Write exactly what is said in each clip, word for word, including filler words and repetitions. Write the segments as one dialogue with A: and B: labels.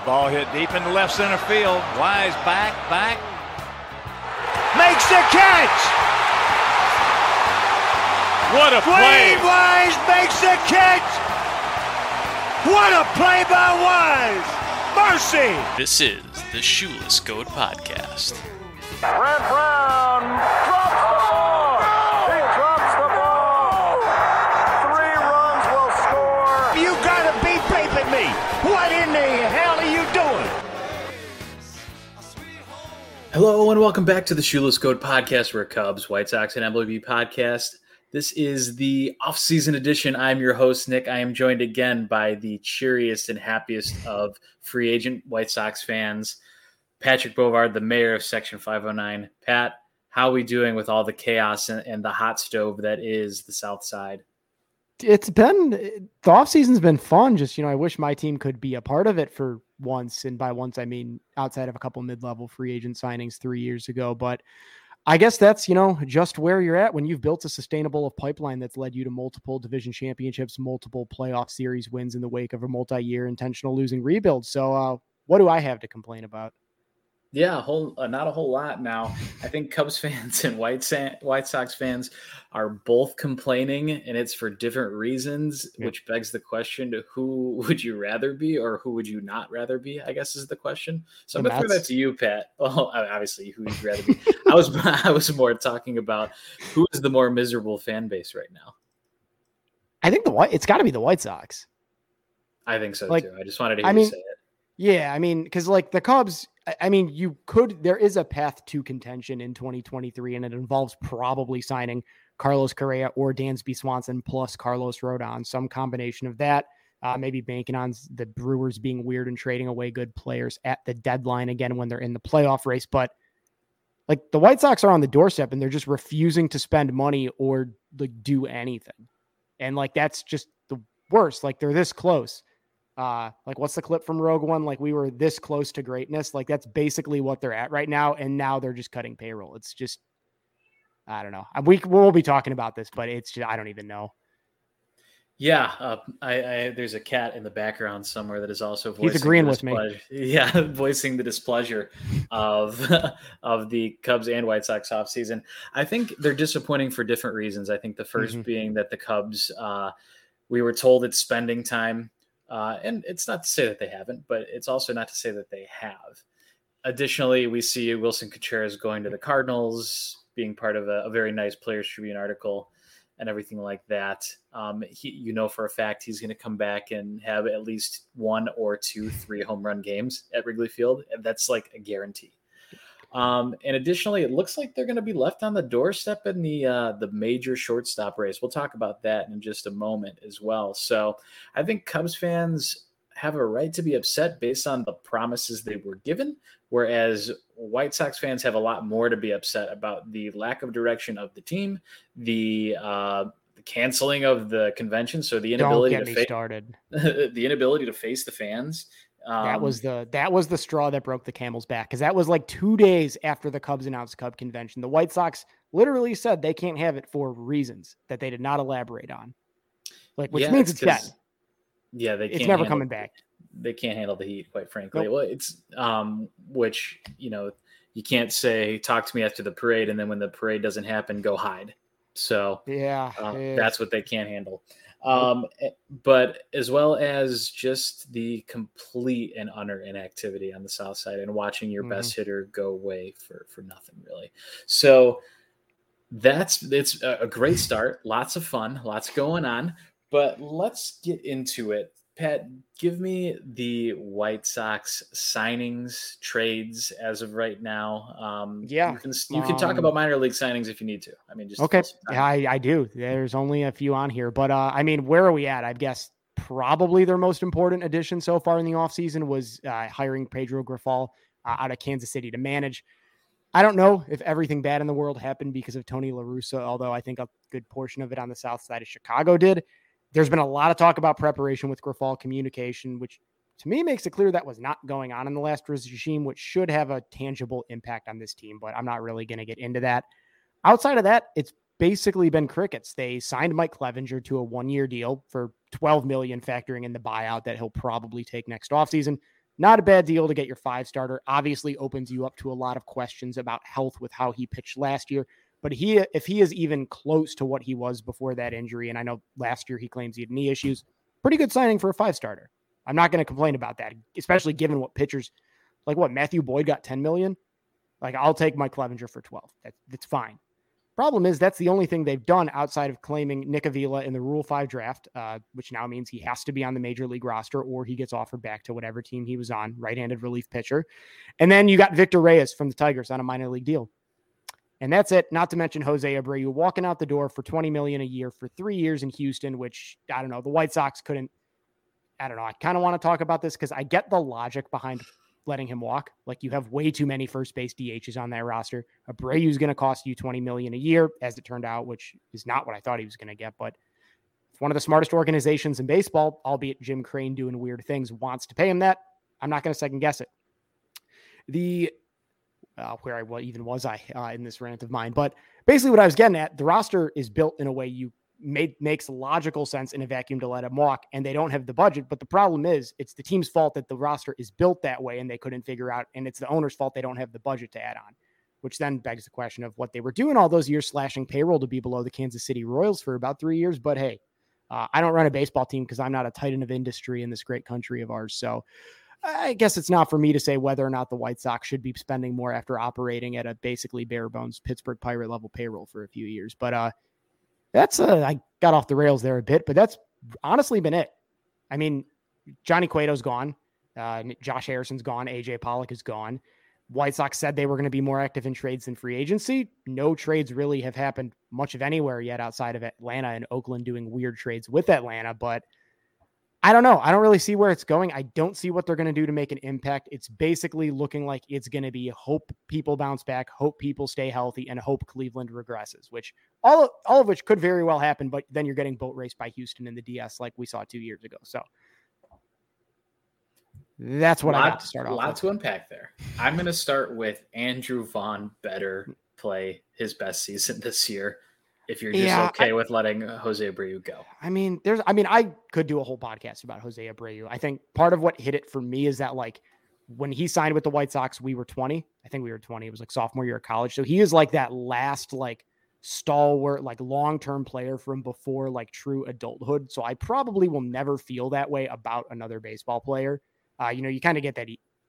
A: Ball hit deep in the left center field. Wise back, back. Makes the catch! What a play!
B: Dwayne Wise makes the catch! What a play by Wise! Mercy!
C: This is the Shoeless Goat Podcast.
D: Brent Brown drops the ball! He drops the ball! Three runs will score!
B: You gotta be vaping me! What in the hell are you doing?
E: Hello and welcome back to the Shoeless Goat Podcast. We're Cubs, White Sox, and M L B podcast. This is the off-season edition. I'm your host, Nick. I am joined again by the cheeriest and happiest of free agent White Sox fans, Patrick Bovard, the mayor of Section five oh nine. Pat, how are we doing with all the chaos and, and the hot stove that is the South Side?
F: It's been, the offseason's been fun. Just, you know, I wish my team could be a part of it for once. And by once, I mean outside of a couple mid-level free agent signings three years ago. But I guess that's, you know, just where you're at when you've built a sustainable pipeline that's led you to multiple division championships, multiple playoff series wins in the wake of a multi-year intentional losing rebuild. So uh, what do I have to complain about?
E: Yeah, a whole uh, not a whole lot now. I think Cubs fans and White Sa- White Sox fans are both complaining, and it's for different reasons, yeah. Which begs the question: to who would you rather be, or who would you not rather be? I guess is the question. So I'm gonna throw that to you, Pat. Well, obviously, who would you rather be? I was I was more talking about who is the more miserable fan base right now.
F: I think the White. It's got to be the White Sox.
E: I think so
F: like,
E: too. I just wanted to hear
F: I mean,
E: you say it.
F: Yeah, I mean, because like the Cubs, I mean, you could, there is a path to contention in twenty twenty-three, and it involves probably signing Carlos Correa or Dansby Swanson plus Carlos Rodon, some combination of that. Uh, maybe banking on the Brewers being weird and trading away good players at the deadline again when they're in the playoff race. But like the White Sox are on the doorstep and they're just refusing to spend money or like do anything. And like, that's just the worst. Like they're this close. Uh, like what's the clip from Rogue One? Like we were this close to greatness. Like that's basically what they're at right now. And now they're just cutting payroll. It's just, I don't know. We we'll be talking about this, but it's just, I don't even know.
E: Yeah. Uh, I, I, there's a cat in the background somewhere that is also voicing,
F: he's agreeing with me.
E: Yeah. Voicing the displeasure of, of the Cubs and White Sox offseason. I think they're disappointing for different reasons. I think the first mm-hmm. being that the Cubs, uh, we were told it's spending time. Uh, and it's not to say that they haven't, but it's also not to say that they have. Additionally, we see Wilson Contreras going to the Cardinals, being part of a, a very nice Players Tribune article and everything like that. Um, he, you know, for a fact, he's going to come back and have at least one or two, three home run games at Wrigley Field. And that's like a guarantee. Um, and additionally, it looks like they're going to be left on the doorstep in the uh, the major shortstop race. We'll talk about that in just a moment as well. So I think Cubs fans have a right to be upset based on the promises they were given, whereas White Sox fans have a lot more to be upset about the lack of direction of the team, the uh, the canceling of the convention, so the inability
F: Don't get
E: to
F: me
E: fa-
F: started.
E: the inability to face the fans. Um,
F: that was the that was the straw that broke the camel's back, because that was like two days after the Cubs announced Cub convention. The White Sox literally said they can't have it for reasons that they did not elaborate on, like which
E: yeah,
F: means it's dead.
E: Yeah, they can't
F: it's never
E: handle,
F: coming back.
E: They can't handle the heat, quite frankly.
F: Nope.
E: Well, it's um, which you know you can't say talk to me after the parade, and then when the parade doesn't happen, go hide. So
F: yeah,
E: uh,
F: yeah.
E: that's what they can't handle. Um, but as well as just the complete and utter inactivity on the South Side and watching your mm-hmm. best hitter go away for, for nothing really. So that's, it's a great start. Lots of fun, lots going on, but let's get into it. Pat, give me the White Sox signings, trades as of right now. Um,
F: yeah,
E: you can you can
F: um,
E: talk about minor league signings if you need to. I mean, just
F: okay. Yeah, I, I do. There's only a few on here, but uh, I mean, where are we at? I guess probably their most important addition so far in the offseason was uh, hiring Pedro Grifol uh, out of Kansas City to manage. I don't know if everything bad in the world happened because of Tony La Russa, although I think a good portion of it on the South Side of Chicago did. There's been a lot of talk about preparation with Grifol, communication, which to me makes it clear that was not going on in the last regime, which should have a tangible impact on this team, but I'm not really going to get into that. Outside of that, it's basically been crickets. They signed Mike Clevenger to a one-year deal for twelve million dollars, factoring in the buyout that he'll probably take next offseason. not a bad deal to get your five starter. Obviously opens you up to a lot of questions about health with how he pitched last year. But he, if he is even close to what he was before that injury, and I know last year he claims he had knee issues, pretty good signing for a five starter. I'm not going to complain about that, especially given what pitchers like what Matthew Boyd got ten million. Like I'll take Mike Clevenger for twelve. That, that's fine. Problem is that's the only thing they've done outside of claiming Nick Avila in the Rule five draft, uh, which now means he has to be on the major league roster or he gets offered back to whatever team he was on, right-handed relief pitcher. And then you got Victor Reyes from the Tigers on a minor league deal. And that's it. Not to mention Jose Abreu walking out the door for twenty million dollars a year for three years in Houston, which I don't know. The White Sox couldn't, I don't know. I kind of want to talk about this because I get the logic behind letting him walk. Like you have way too many first base D Hs on that roster. Abreu is going to cost you twenty million dollars a year as it turned out, which is not what I thought he was going to get. But if one of the smartest organizations in baseball, albeit Jim Crane doing weird things, wants to pay him that, I'm not going to second guess it. The Uh, where I well, even was I uh, in this rant of mine. But basically what I was getting at, the roster is built in a way you made makes logical sense in a vacuum to let him walk, and they don't have the budget. But the problem is it's the team's fault that the roster is built that way and they couldn't figure out, and it's the owner's fault they don't have the budget to add on, which then begs the question of what they were doing all those years, slashing payroll to be below the Kansas City Royals for about three years. But hey, uh, I don't run a baseball team because I'm not a titan of industry in this great country of ours. So I guess it's not for me to say whether or not the White Sox should be spending more after operating at a basically bare bones Pittsburgh Pirate level payroll for a few years. But uh, that's uh, I got off the rails there a bit, but that's honestly been it. I mean, Johnny Cueto's gone. Uh, Josh Harrison's gone. A J Pollock is gone. White Sox said they were going to be more active in trades than free agency. No trades really have happened much of anywhere yet outside of Atlanta and Oakland doing weird trades with Atlanta, but I don't know. I don't really see where it's going. I don't see what they're going to do to make an impact. It's basically looking like it's going to be hope people bounce back, hope people stay healthy, and hope Cleveland regresses, which all, all of which could very well happen, but then you're getting boat raced by Houston in the D S like we saw two years ago. So that's what
E: lot,
F: I got to start off
E: A lot
F: with.
E: to unpack there. I'm going to start with Andrew Vaughn better play his best season this year. If you're just
F: Yeah,
E: okay
F: I,
E: with letting Jose Abreu go.
F: I mean, there's, I mean, I could do a whole podcast about Jose Abreu. I think part of what hit it for me is that like when he signed with the White Sox, we were twenty. I think we were twenty. It was like sophomore year of college. So he is like that last like stalwart, like long-term player from before like true adulthood. So I probably will never feel that way about another baseball player. Uh, you know, you kind of get that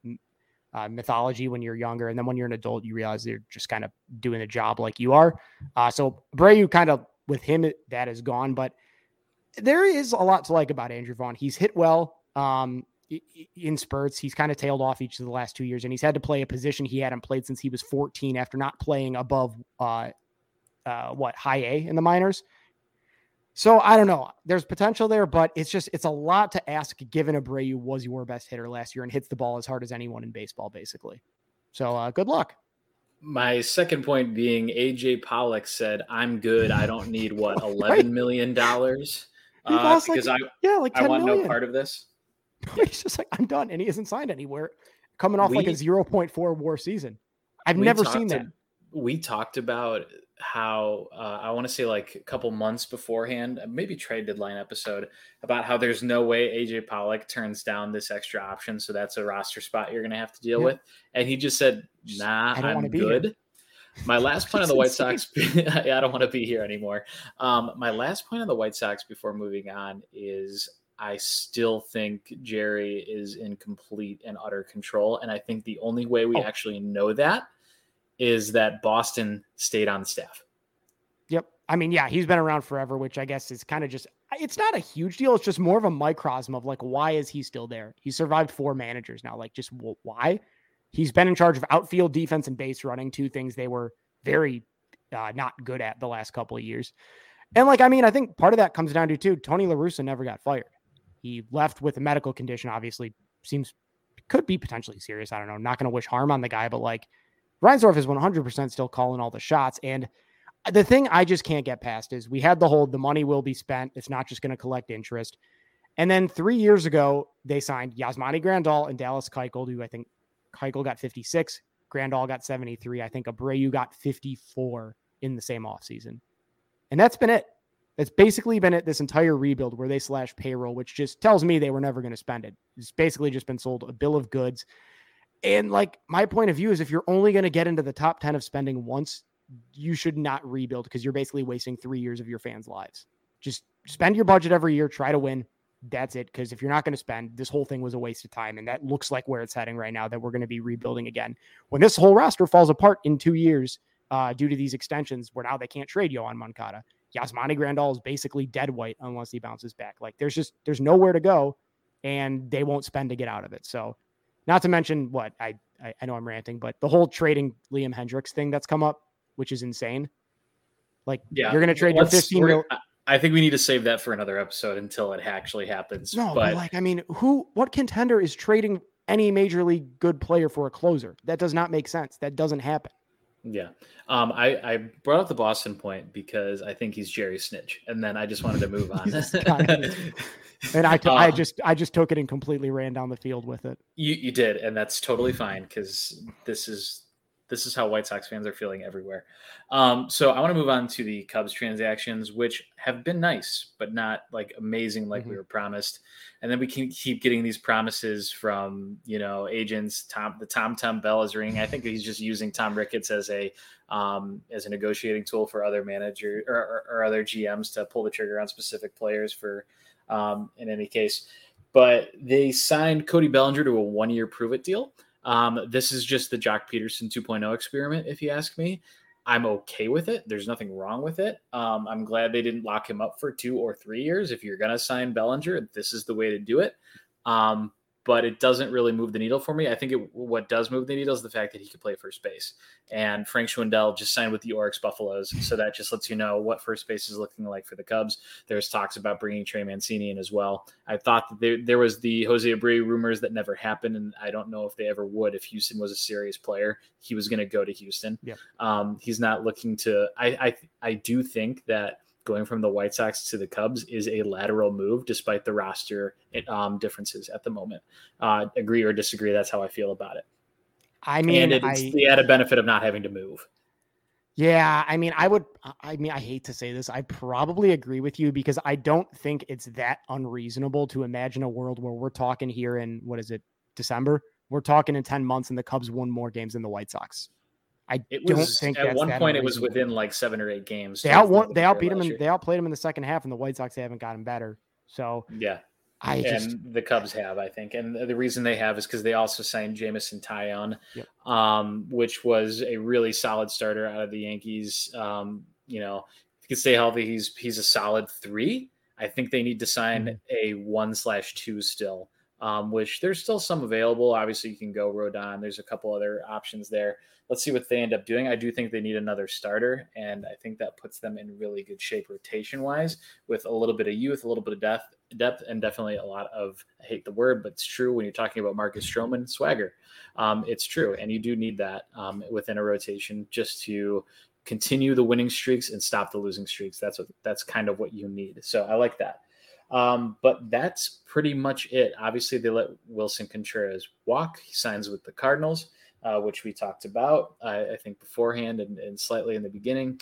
F: Uh, mythology when you're younger, and then when you're an adult, you realize they're just kind of doing the job like you are. Uh, so Abreu kind of with him, that is gone, but there is a lot to like about Andrew Vaughn. He's hit well um, in spurts. He's kind of tailed off each of the last two years, and he's had to play a position he hadn't played since he was fourteen after not playing above uh, uh, what high A in the minors. So I don't know. There's potential there, but it's just, it's a lot to ask given Abreu was your best hitter last year and hits the ball as hard as anyone in baseball, basically. So uh, good luck.
E: My second point being A J Pollock said, I'm good. I don't need what, eleven million dollars uh, because
F: like,
E: I,
F: yeah, like
E: I want
F: million.
E: no part of this.
F: He's just like, I'm done. And he hasn't signed anywhere coming off
E: we,
F: like a zero point four war season. I've never seen that.
E: We talked about how uh, I want to say like a couple months beforehand, maybe trade deadline episode, about how there's no way A J Pollock turns down this extra option. So that's a roster spot you're going to have to deal yeah. with. And he just said, nah, I'm good. Here. My last point on the White Sox, I don't want to be here anymore. Um, my last point on the White Sox before moving on is I still think Jerry is in complete and utter control. And I think the only way we oh. actually know that is that Boston stayed on the staff.
F: Yep. I mean, yeah, he's been around forever, which I guess is kind of just, it's not a huge deal. It's just more of a microcosm of like, why is he still there? He survived four managers now. Like just why? He's been in charge of outfield, defense, and base running, two things they were very uh, not good at the last couple of years. And like, I mean, I think part of that comes down to too, Tony La Russa never got fired. He left with a medical condition, obviously seems, could be potentially serious. I don't know. I'm not going to wish harm on the guy, but like, Reinsdorf is one hundred percent still calling all the shots. And the thing I just can't get past is we had the whole, the money will be spent. It's not just going to collect interest. And then three years ago, they signed Yasmani Grandal and Dallas Keuchel, who I think Keuchel got fifty-six, Grandal got seventy-three. I think Abreu got fifty-four in the same offseason. And that's been it. It's basically been at this entire rebuild where they slash payroll, which just tells me they were never going to spend it. It's basically just been sold a bill of goods. And like my point of view is if you're only going to get into the top ten of spending once, you should not rebuild because you're basically wasting three years of your fans' lives. Just spend your budget every year, try to win. That's it. Because if you're not going to spend, this whole thing was a waste of time. And that looks like where it's heading right now, that we're going to be rebuilding again. When this whole roster falls apart in two years uh, due to these extensions where now they can't trade Yohan Moncada, Yasmani Grandal is basically dead white unless he bounces back. Like there's just, there's nowhere to go and they won't spend to get out of it. So not to mention what I, I, I know I'm ranting, but the whole trading Liam Hendriks thing that's come up, which is insane. Like yeah, you're going to trade your fifteen mil.
E: I think we need to save that for another episode until it actually happens.
F: No,
E: but,
F: but like, I mean, who, what contender is trading any major league good player for a closer? That does not make sense. That doesn't happen.
E: Yeah. Um, I, I brought up the Boston point because I think he's Jerry Snitch. And then I just wanted to move on.
F: and I, t- um, I just, I just took it and completely ran down the field with it.
E: You, you did. And that's totally fine. Cause this is, This is how White Sox fans are feeling everywhere. Um, so I want to move on to the Cubs transactions, which have been nice, but not like amazing like mm-hmm. we were promised. And then we can keep getting these promises from, you know, agents. Tom, the Tom Tom bell is ringing. I think he's just using Tom Ricketts as a um, as a negotiating tool for other managers or, or, or other G Ms to pull the trigger on specific players for um, in any case. But they signed Cody Bellinger to a one-year prove-it deal. Um, this is just the Jock Peterson two point oh experiment, if you ask me. I'm okay with it. There's nothing wrong with it. Um, I'm glad they didn't lock him up for two or three years. If you're going to sign Bellinger, this is the way to do it. Um, but it doesn't really move the needle for me. I think it, what does move the needle is the fact that he could play first base. And Frank Schwindel just signed with the Oryx Buffaloes. So that just lets you know what first base is looking like for the Cubs. There's talks about bringing Trey Mancini in as well. I thought that there, there was the Jose Abreu rumors that never happened, and I don't know if they ever would. If Houston was a serious player, he was going to go to Houston. Yeah. Um, he's not looking to – I I I do think that going from the White Sox to the Cubs is a lateral move despite the roster um, differences at the moment. Uh, agree or disagree, that's how I feel about it.
F: I mean,
E: and it's
F: I,
E: the added benefit of not having to move.
F: Yeah, I mean, I would, I mean, I hate to say this. I probably agree with you because I don't think it's that unreasonable to imagine a world where we're talking here in, what is it, December? We're talking in ten months and the Cubs won more games than the White Sox. I
E: it
F: don't
E: was,
F: think
E: at
F: that's
E: one
F: that
E: point it was
F: unreasonable.
E: within like seven or eight games.
F: They outwon, they outbeat them and they outplayed them in the second half, and the White Sox haven't gotten better. So
E: yeah,
F: I just
E: and the Cubs have, I think, and the reason they have is because they also signed Jamison Taillon,
F: yep.
E: um, which was a really solid starter out of the Yankees. Um, you know, if he can stay healthy, he's he's a solid three. I think they need to sign mm-hmm. a one slash two still. Um, which there's still some available. Obviously, you can go Rodon. There's a couple other options there. Let's see what they end up doing. I do think they need another starter, and I think that puts them in really good shape rotation-wise with a little bit of youth, a little bit of depth, depth, and definitely a lot of, I hate the word, but it's true when you're talking about Marcus Stroman, swagger. Um, it's true, and you do need that um, within a rotation just to continue the winning streaks and stop the losing streaks. That's what that's kind of what you need. So I like that. Um, but that's pretty much it. Obviously, they let Wilson Contreras walk. He signs with the Cardinals, uh, which we talked about, I, I think, beforehand and, and slightly in the beginning.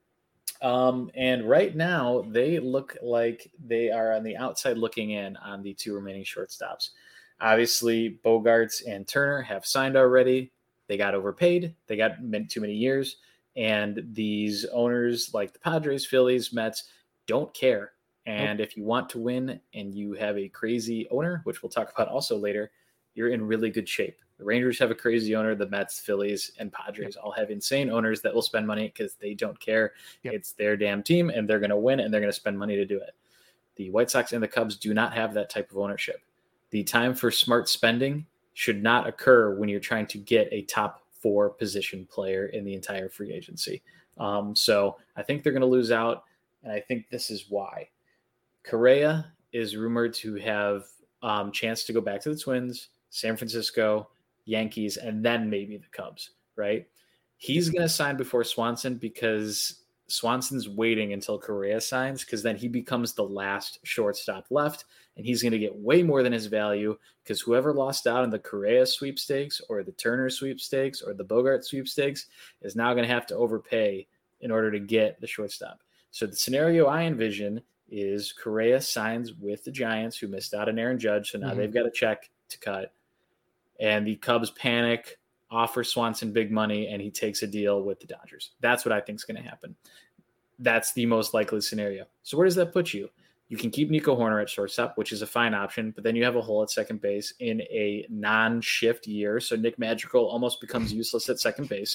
E: Um, and right now, they look like they are on the outside looking in on the two remaining shortstops. Obviously, Bogarts and Turner have signed already. They got overpaid. They got too many years. And these owners like the Padres, Phillies, Mets don't care. And if you want to win and you have a crazy owner, which we'll talk about also later, you're in really good shape. The Rangers have a crazy owner. The Mets, Phillies, and Padres all have insane owners that will spend money because they don't care. Yep. It's their damn team, and they're going to win, and they're going to spend money to do it. The White Sox and the Cubs do not have that type of ownership. The time for smart spending should not occur when you're trying to get a top four position player in the entire free agency. Um, so I think they're going to lose out, and I think this is why. Correa is rumored to have um, chance to go back to the Twins, San Francisco, Yankees, and then maybe the Cubs, right? He's going to sign before Swanson because Swanson's waiting until Correa signs because then he becomes the last shortstop left, and he's going to get way more than his value because whoever lost out in the Correa sweepstakes or the Turner sweepstakes or the Bogart sweepstakes is now going to have to overpay in order to get the shortstop. So the scenario I envision is Correa signs with the Giants, who missed out on Aaron Judge, so now mm-hmm. they've got a check to cut. And the Cubs panic, offer Swanson big money, and he takes a deal with the Dodgers. That's what I think is going to happen. That's the most likely scenario. So where does that put you? You can keep Nico Hoerner at shortstop, which is a fine option, but then you have a hole at second base in a non-shift year. So Nick Madrigal almost becomes useless at second base.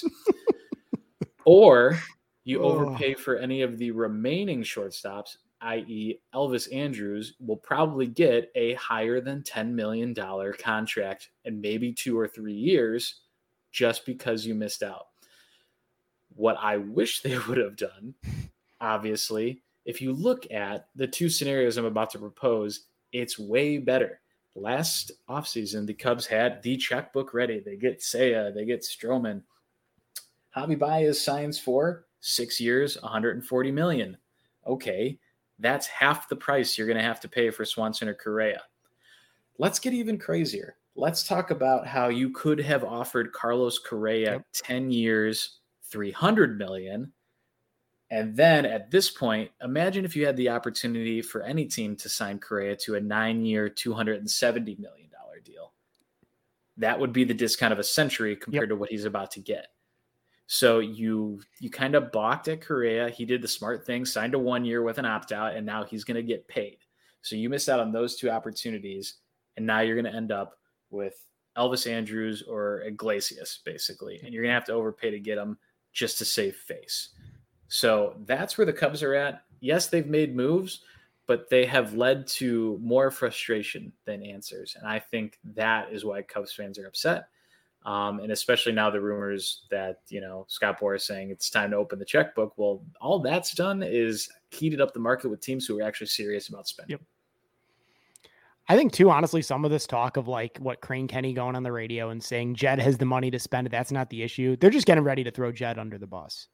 E: Or you oh. overpay for any of the remaining shortstops, that is. Elvis Andrus will probably get a higher than ten million dollars contract in maybe two or three years just because you missed out. What I wish they would have done, obviously, if you look at the two scenarios I'm about to propose, it's way better. Last offseason, the Cubs had the checkbook ready. They get Seiya, they get Stroman. Javi Baez signs for six years, one hundred forty million dollars. Okay, that's half the price you're going to have to pay for Swanson or Correa. Let's get even crazier. Let's talk about how you could have offered Carlos Correa yep. ten years, three hundred million dollars. And then at this point, imagine if you had the opportunity for any team to sign Correa to a nine-year, two hundred seventy million dollars deal. That would be the discount of a century compared yep. to what he's about to get. So you you kind of balked at Correa. He did the smart thing, signed a one year with an opt-out, and now he's going to get paid. So you missed out on those two opportunities, and now you're going to end up with Elvis Andrus or Iglesias, basically. And you're going to have to overpay to get him just to save face. So that's where the Cubs are at. Yes, they've made moves, but they have led to more frustration than answers. And I think that is why Cubs fans are upset. Um, and especially now the rumors that, you know, Scott Boras saying it's time to open the checkbook. Well, all that's done is heated up the market with teams who are actually serious about spending.
F: Yep. I think too, honestly, some of this talk of like what Crane Kenny going on the radio and saying Jed has the money to spend it. That's not the issue. They're just getting ready to throw Jed under the bus.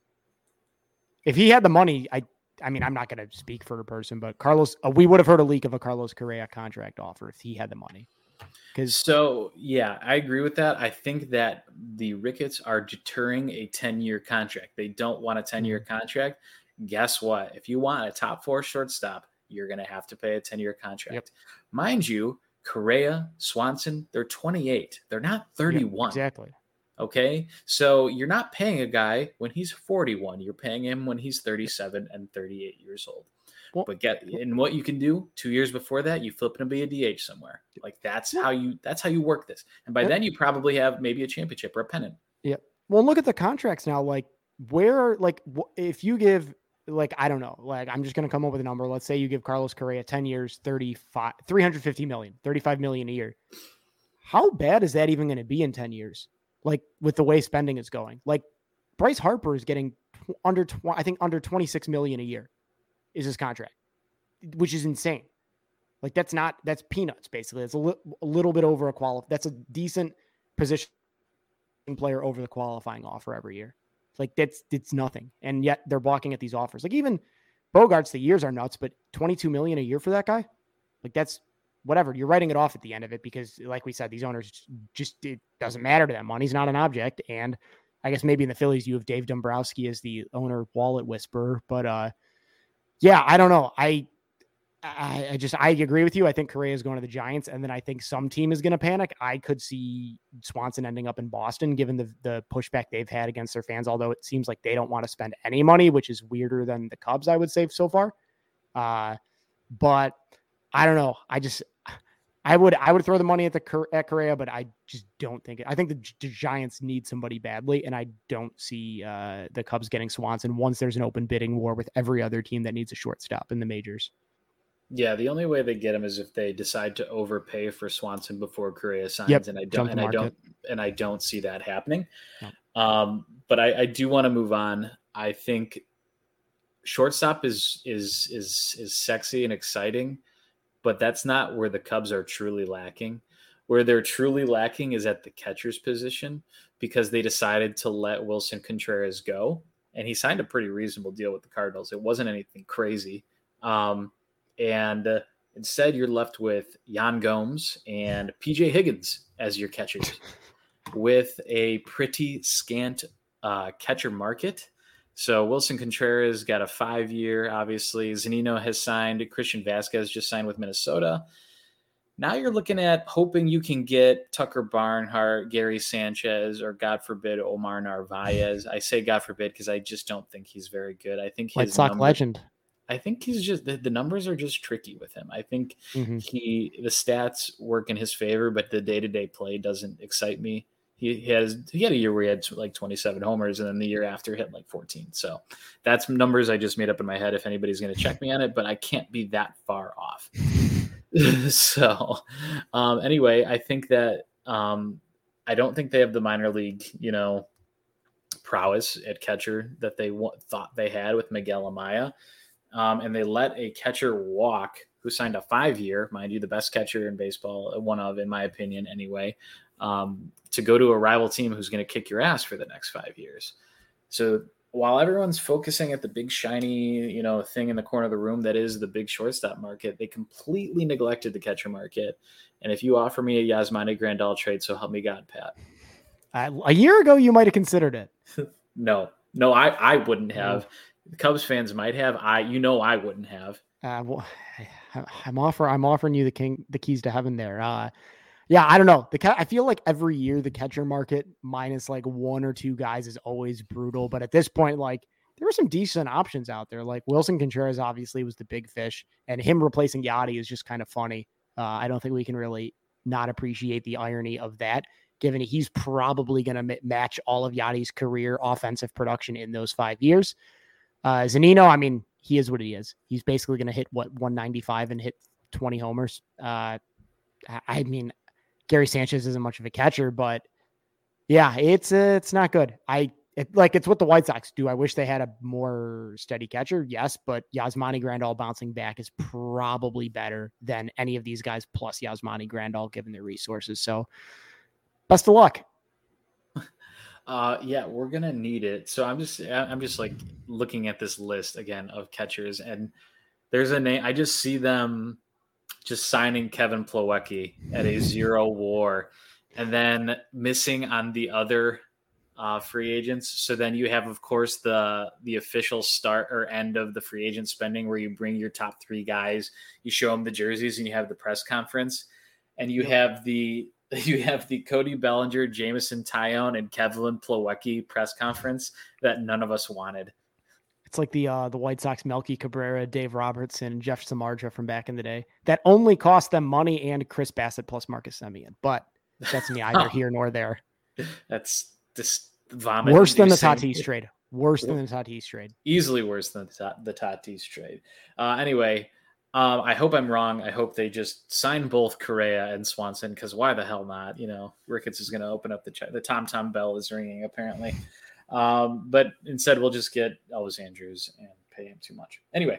F: If he had the money, I, I mean, I'm not going to speak for the person, but Carlos, uh, we would have heard a leak of a Carlos Correa contract offer if he had the money. Because
E: so, yeah, I agree with that. I think that the Ricketts are deterring a ten-year contract. They don't want a ten-year contract. Guess what? If you want a top four shortstop, you're going to have to pay a ten-year contract. Yep. Mind you, Correa, Swanson, they're twenty-eight. They're not thirty-one.
F: Yep, exactly.
E: Okay, so you're not paying a guy when he's forty-one. You're paying him when he's thirty-seven and thirty-eight years old. Well, but get and what you can do two years before that, you flip him to be a D H somewhere. Like that's how you that's how you work this. And by then you probably have maybe a championship or a pennant.
F: Yeah. Well, look at the contracts now. Like where, like if you give, like I don't know, like I'm just gonna come up with a number. Let's say you give Carlos Correa ten years, thirty-five, three hundred fifty million, thirty-five million a year. How bad is that even going to be in ten years? Like with the way spending is going, like Bryce Harper is getting under, tw- I think under twenty-six million a year is his contract, which is insane. Like that's not, that's peanuts basically. It's a, li- a little bit over a qualify. That's a decent position player over the qualifying offer every year. Like that's, it's nothing. And yet they're balking at these offers. Like even Bogarts, the years are nuts, but twenty-two million a year for that guy. Like that's, whatever, you're writing it off at the end of it because like we said, these owners just, it doesn't matter to them. Money's not an object. And I guess maybe in the Phillies, you have Dave Dombrowski as the owner wallet whisperer, but uh, yeah, I don't know. I, I, I just, I agree with you. I think Correa is going to the Giants. And then I think some team is going to panic. I could see Swanson ending up in Boston, given the, the pushback they've had against their fans, although it seems like they don't want to spend any money, which is weirder than the Cubs, I would say so far. Uh, but I don't know. I just, I would, I would throw the money at the at Correa, but I just don't think it. I think the, the Giants need somebody badly, and I don't see uh, the Cubs getting Swanson once there's an open bidding war with every other team that needs a shortstop in the majors.
E: Yeah, the only way they get him is if they decide to overpay for Swanson before Correa signs,
F: yep,
E: and I don't, and I don't, and I don't see that happening.
F: No.
E: Um, but I, I do want to move on. I think shortstop is is is is sexy and exciting. But that's not where the Cubs are truly lacking. Where they're truly lacking is at the catcher's position because they decided to let Wilson Contreras go. And he signed a pretty reasonable deal with the Cardinals. It wasn't anything crazy. Um, and uh, instead, you're left with Yan Gomes and P J Higgins as your catchers with a pretty scant uh, catcher market. So Wilson Contreras got a five-year, obviously. Zunino has signed. Christian Vasquez just signed with Minnesota. Now you're looking at hoping you can get Tucker Barnhart, Gary Sanchez, or God forbid, Omar Narvaez. I say God forbid because I just don't think he's very good. I think his
F: White Sox
E: number,
F: legend.
E: I think he's just the, the numbers are just tricky with him. I think
F: Mm-hmm.
E: he the stats work in his favor, but the day-to-day play doesn't excite me. He, he has he had a year where he had like twenty-seven homers, and then the year after hit like fourteen. So that's numbers I just made up in my head if anybody's going to check me on it, but I can't be that far off. so um, anyway, I think that um, I don't think they have the minor league, you know, prowess at catcher that they w- thought they had with Miguel Amaya. Um, and they let a catcher walk who signed a five-year, mind you, the best catcher in baseball, one of, in my opinion anyway, um, to go to a rival team who's going to kick your ass for the next five years. So while everyone's focusing at the big shiny, you know, thing in the corner of the room that is the big shortstop market, they completely neglected the catcher market. And if you offer me a Yasmani Grandal trade, so help me God, Pat.
F: Uh, a year ago, you might have considered it.
E: no, no, I, I wouldn't have. The Cubs fans might have. I, you know, I wouldn't have.
F: Uh, well, I, I'm offer. I'm offering you the king, the keys to heaven. There. Uh, yeah, I don't know. The I feel like every year the catcher market minus like one or two guys is always brutal. But at this point, like there were some decent options out there. Like Wilson Contreras obviously was the big fish, and him replacing Yachty is just kind of funny. Uh, I don't think we can really not appreciate the irony of that, given he's probably going to m- match all of Yachty's career offensive production in those five years. Uh, Zunino, I mean, he is what he is. He's basically going to hit what one ninety-five and hit twenty homers. Uh, I mean, Gary Sanchez isn't much of a catcher, but yeah, it's uh, it's not good. I it, like it's what the White Sox do. I wish they had a more steady catcher. Yes, but Yasmani Grandal bouncing back is probably better than any of these guys plus Yasmani Grandal given their resources. So, best of luck.
E: Uh, yeah, we're going to need it. So I'm just, I'm just like looking at this list again of catchers, and there's a name. I just see them just signing Kevin Plawecki at a zero war and then missing on the other uh, free agents. So then you have, of course, the, the official start or end of the free agent spending where you bring your top three guys, you show them the jerseys, and you have the press conference, and you have the, You have the Cody Bellinger, Jameson Taillon, and Kevin Plawecki press conference that none of us wanted.
F: It's like the uh, the White Sox Melky Cabrera, Dave Robertson, Jeff Samardzija from back in the day. That only cost them money and Chris Bassett plus Marcus Semien. But that's neither here nor there.
E: That's just vomit.
F: Worse than the Tatis trade. Worse than the Tatis trade.
E: Easily worse than the Tatis trade. Uh, anyway. Um, I hope I'm wrong. I hope they just sign both Correa and Swanson, because why the hell not? You know, Ricketts is going to open up the ch- the Tom Tom bell is ringing apparently. Um, but instead, we'll just get Elvis Andrews and pay him too much. Anyway,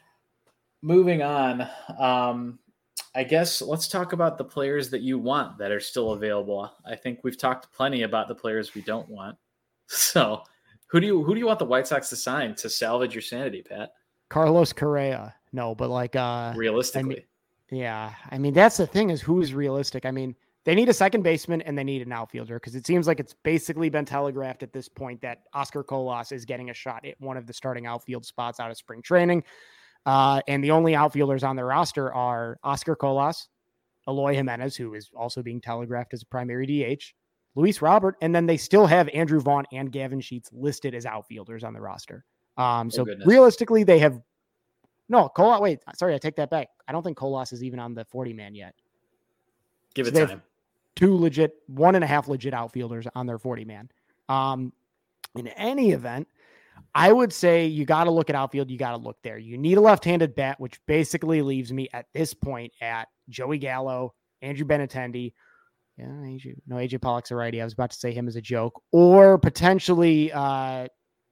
E: moving on. Um, I guess let's talk about the players that you want that are still available. I think we've talked plenty about the players we don't want. So, who do you who do you want the White Sox to sign to salvage your sanity, Pat?
F: Carlos Correa. No, but like uh
E: realistically.
F: I mean, yeah. I mean, that's the thing is who's realistic. I mean, they need a second baseman and they need an outfielder because it seems like it's basically been telegraphed at this point that Oscar Colas is getting a shot at one of the starting outfield spots out of spring training. Uh, and the only outfielders on their roster are Oscar Colas, Eloy Jimenez, who is also being telegraphed as a primary D H, Luis Robert, and then they still have Andrew Vaughn and Gavin Sheets listed as outfielders on the roster. Um, so
E: oh,
F: realistically, they have no Colas. Wait, sorry, I take that back. I don't think Colas is even on the forty man yet.
E: Give
F: so
E: it time.
F: Two legit, one and a half legit outfielders on their forty man. Um, in any event, I would say you got to look at outfield. You got to look there. You need a left-handed bat, which basically leaves me at this point at Joey Gallo, Andrew Benintendi. Yeah, A J, no, A J Pollock's a righty. I was about to say him as a joke, or potentially uh,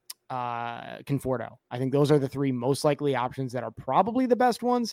F: uh, Conforto. I think those are the three most likely options that are probably the best ones.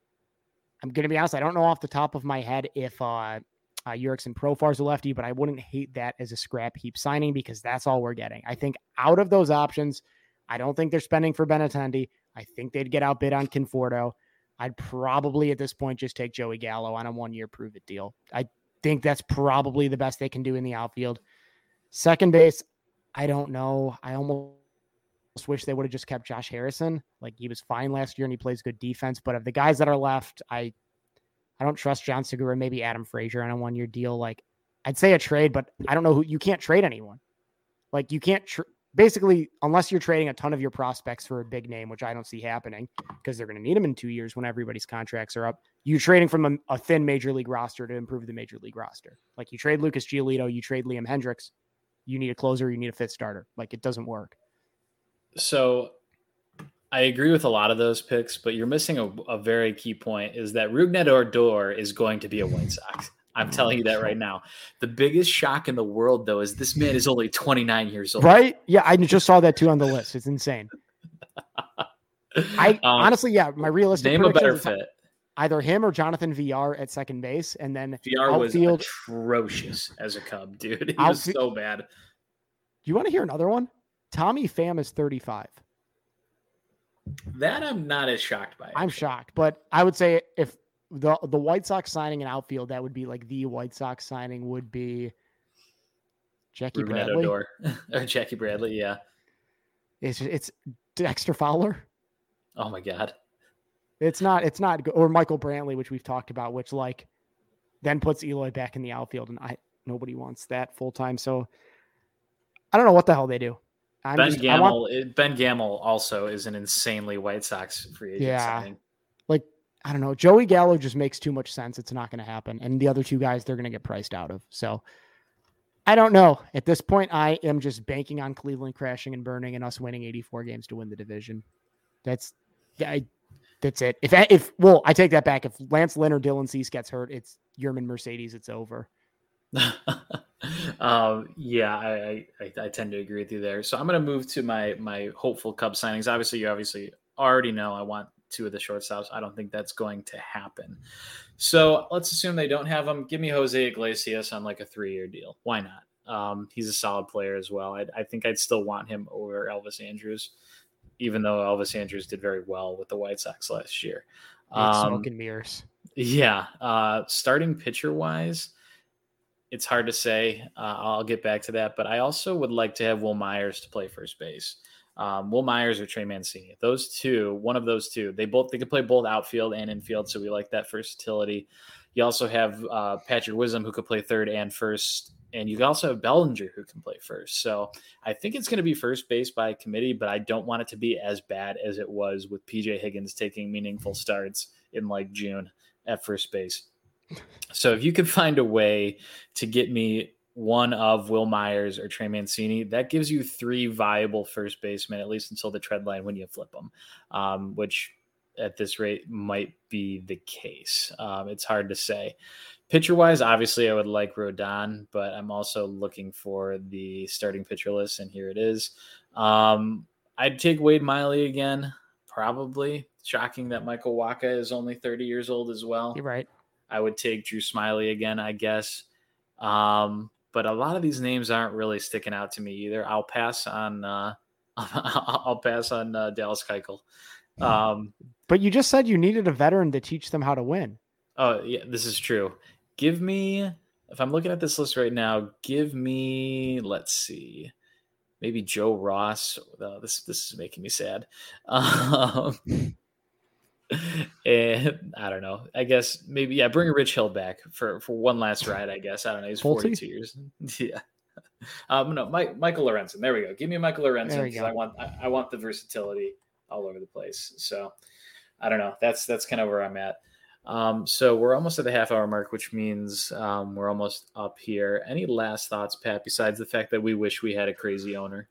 F: I'm going to be honest. I don't know off the top of my head if uh, uh, Jurickson Profar's a lefty, but I wouldn't hate that as a scrap heap signing because that's all we're getting. I think out of those options, I don't think they're spending for Benintendi. I think they'd get outbid on Conforto. I'd probably at this point just take Joey Gallo on a one-year prove-it deal. I think that's probably the best they can do in the outfield. Second base, I don't know. I almost wish they would have just kept Josh Harrison. Like, he was fine last year and he plays good defense. But of the guys that are left, I I don't trust John Segura, maybe Adam Frazier on a one-year deal. Like, I'd say a trade, but I don't know who. You can't trade anyone. Like, you can't tr- basically, unless you're trading a ton of your prospects for a big name, which I don't see happening because they're going to need them in two years when everybody's contracts are up. You're trading from a, a thin major league roster to improve the major league roster. Like, you trade Lucas Giolito, you trade Liam Hendricks, you need a closer, you need a fifth starter. Like, it doesn't work.
E: So I agree with a lot of those picks, but you're missing a, a very key point is that Rougned Odor is going to be a White Sox. I'm telling you that right now. The biggest shock in the world, though, is this man is only twenty-nine years old.
F: Right? Yeah, I just saw that too on the list. It's insane. I um, honestly, yeah, my realistic
E: name a better fit.
F: Either him or Jonathan V R at second base, and then
E: V R outfield, was atrocious as a Cub, dude. He was outfield, so bad.
F: Do you want to hear another one? Tommy Pham is thirty-five.
E: That I'm not as shocked by.
F: I'm shocked, but I would say if the the White Sox signing an outfield, that would be like the White Sox signing would be Jackie
E: Ruben
F: Bradley
E: Odor. or Jackie Bradley. Yeah,
F: it's it's Dexter Fowler.
E: Oh my God,
F: it's not it's not or Michael Brantley, which we've talked about, which like then puts Eloy back in the outfield, and I nobody wants that full time. So I don't know what the hell they do. I'm
E: Ben
F: just,
E: Gamble,
F: want,
E: Ben Gamble also is an insanely White Sox free agent
F: yeah,
E: signing.
F: Like, I don't know. Joey Gallo just makes too much sense. It's not going to happen. And the other two guys, they're going to get priced out of. So I don't know. At this point, I am just banking on Cleveland crashing and burning and us winning eighty-four games to win the division. That's I, that's it. If, if well, I take that back. If Lance Lynn or Dylan Cease gets hurt, it's Yerman Mercedes. It's over.
E: um, yeah, I, I I tend to agree with you there. So I'm going to move to my my hopeful Cub signings. Obviously, you obviously already know I want two of the shortstops. I don't think that's going to happen. So let's assume they don't have them. Give me Jose Iglesias on like a three-year deal. Why not? Um, he's a solid player as well. I, I think I'd still want him over Elvis Andrus, even though Elvis Andrus did very well with the White Sox last year.
F: Um, smoke and mirrors.
E: Yeah. Uh, starting pitcher-wise, it's hard to say. Uh, I'll get back to that. But I also would like to have Will Myers to play first base. Um, Will Myers or Trey Mancini. Those two, one of those two, they both they can play both outfield and infield, so we like that versatility. You also have uh, Patrick Wisdom who could play third and first, and you also have Bellinger who can play first. So I think it's going to be first base by committee, but I don't want it to be as bad as it was with P J Higgins taking meaningful starts in like June at first base. So if you could find a way to get me one of Will Myers or Trey Mancini, that gives you three viable first basemen, at least until the trade line when you flip them, um, which at this rate might be the case. Um, it's hard to say. Pitcher-wise, obviously I would like Rodon, but I'm also looking for the starting pitcher list, and here it is. Um, I'd take Wade Miley again, probably. Shocking that Michael Wacha is only thirty years old as well.
F: You're right.
E: I would take Drew Smyly again, I guess. Um, but a lot of these names aren't really sticking out to me either. I'll pass on. Uh, I'll pass on uh, Dallas Keuchel. Um,
F: but you just said you needed a veteran to teach them how to win.
E: Oh yeah, this is true. Give me, if I'm looking at this list right now, give me. Let's see, maybe Joe Ross. Oh, this this is making me sad. Um, And I don't know. I guess maybe yeah. Bring Rich Hill back for, for one last ride. I guess I don't know. He's forty-two years. Yeah. Um. No. Mike, Michael Lorenzen. There we go. Give me Michael Lorenzen because I want I, I want the versatility all over the place. So I don't know. That's that's kind of where I'm at. Um. So we're almost at the half hour mark, which means um we're almost up here. Any last thoughts, Pat? Besides the fact that we wish we had a crazy owner.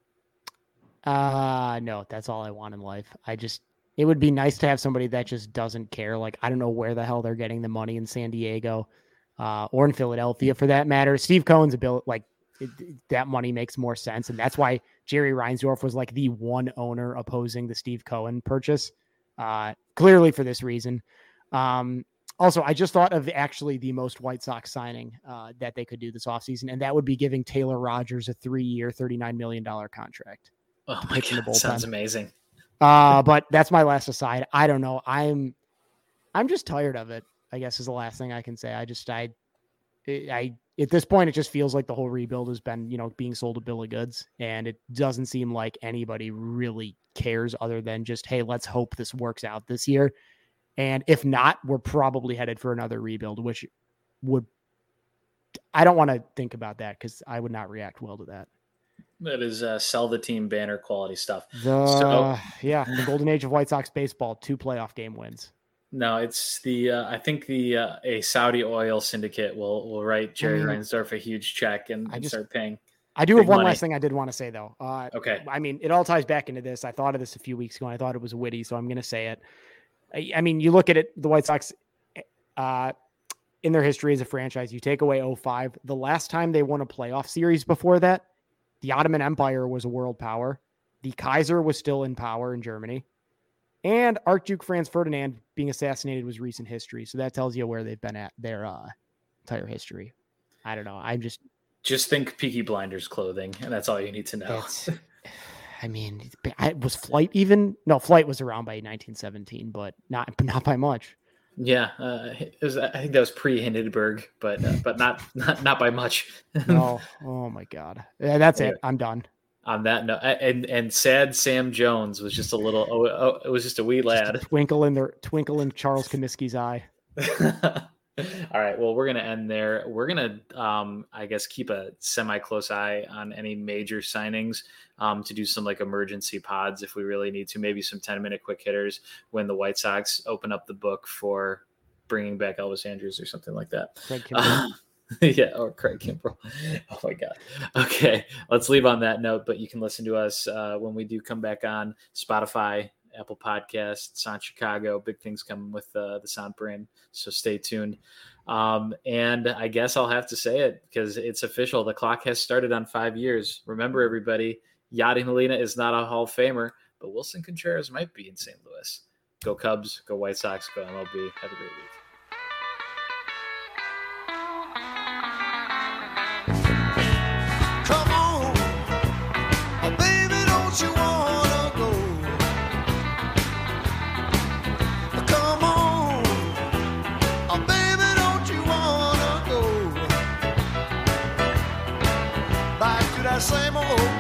F: Uh no. That's all I want in life. I just. It would be nice to have somebody that just doesn't care. Like, I don't know where the hell they're getting the money in San Diego uh, or in Philadelphia for that matter. Steve Cohen's ability, like it, that money makes more sense. And that's why Jerry Reinsdorf was like the one owner opposing the Steve Cohen purchase, uh, clearly for this reason. Um, also, I just thought of actually the most White Sox signing uh, that they could do this offseason, and that would be giving Taylor Rogers a three-year, thirty-nine million dollars contract.
E: Oh my God, sounds amazing.
F: Uh, but that's my last aside. I don't know. I'm, I'm just tired of it, I guess is the last thing I can say. I just, I, I at this point, it just feels like the whole rebuild has been, you know, being sold a bill of goods, and it doesn't seem like anybody really cares other than just, hey, let's hope this works out this year. And if not, we're probably headed for another rebuild, which would, I don't want to think about that because I would not react well to that.
E: That is uh, sell the team banner quality stuff.
F: The,
E: so,
F: yeah, the golden age of White Sox baseball, two playoff game wins.
E: No, it's the, uh, I think the, uh, a Saudi oil syndicate will, will write Jerry I mean, Reinsdorf a huge check and, and just, start paying.
F: I do have one money. last thing I did want to say though. Uh,
E: okay.
F: I mean, it all ties back into this. I thought of this a few weeks ago and I thought it was witty, so I'm going to say it. I, I mean, you look at it, the White Sox, uh, in their history as a franchise, you take away oh five. The last time they won a playoff series before that, the Ottoman Empire was a world power. The Kaiser was still in power in Germany. And Archduke Franz Ferdinand being assassinated was recent history. So that tells you where they've been at their uh, entire history. I don't know. I'm just...
E: Just think Peaky Blinders clothing, and that's all you need to know.
F: I mean, was Flight even? No, Flight was around by nineteen seventeen, but not not by much.
E: Yeah, uh, it was, I think that was pre-Hindenburg, but uh, but not, not not by much.
F: No, oh my God, yeah, that's anyway, it. I'm done.
E: On that note, and and sad Sam Jones was just a little. Oh, oh it was just a wee lad.
F: Just a twinkle in their twinkle in Charles Comiskey's eye.
E: All right. Well, we're going to end there. We're going to, um, I guess, keep a semi close eye on any major signings um, to do some like emergency pods if we really need to, maybe some ten minute quick hitters when the White Sox open up the book for bringing back Elvis Andrus or something like that.
F: Craig Kimbrell.
E: Yeah. Or Craig Kimbrell. Oh my God. Okay. Let's leave on that note, but you can listen to us uh, when we do come back on Spotify, Apple Podcasts, Sound Chicago. Big things coming with uh, the Sound brand, so stay tuned. Um, and I guess I'll have to say it because it's official. The clock has started on five years. Remember, everybody, Yadi Molina is not a Hall of Famer, but Wilson Contreras might be in Saint Louis. Go Cubs, go White Sox, go M L B. Have a great week.
G: Come on, oh, baby, don't you want same old